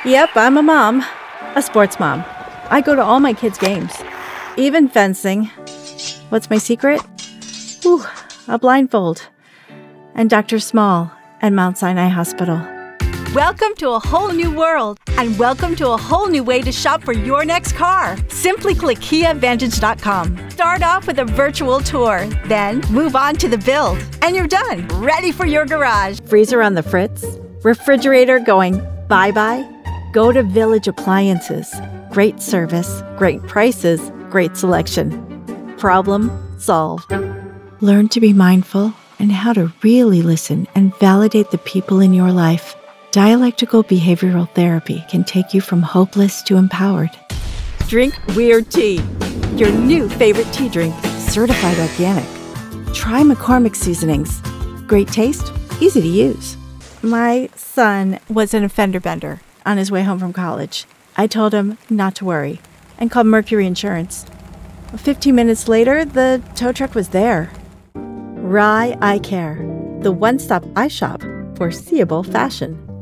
Yep, I'm a mom. A sports mom. I go to all my kids' games. Even fencing. What's my secret? Whew, a blindfold. And Dr. Small at Mount Sinai Hospital. Welcome to a whole new world, and welcome to a whole new way to shop for your next car. Simply click KiaVantage.com. Start off with a virtual tour, then move on to the build, and you're done, ready for your garage. Freezer on the fritz? Refrigerator going bye-bye? Go to Village Appliances. Great service, great prices, great selection. Problem solved. Learn to be mindful and how to really listen and validate the people in your life. Dialectical behavioral therapy can take you from hopeless to empowered. Drink Weird Tea, your new favorite tea drink, certified organic. Try McCormick seasonings. Great taste, easy to use. My son was an fender bender on his way home from college. I told him not to worry and called Mercury Insurance. 15 minutes later, the tow truck was there. Rye Eye Care, the one-stop eye shop for seeable fashion.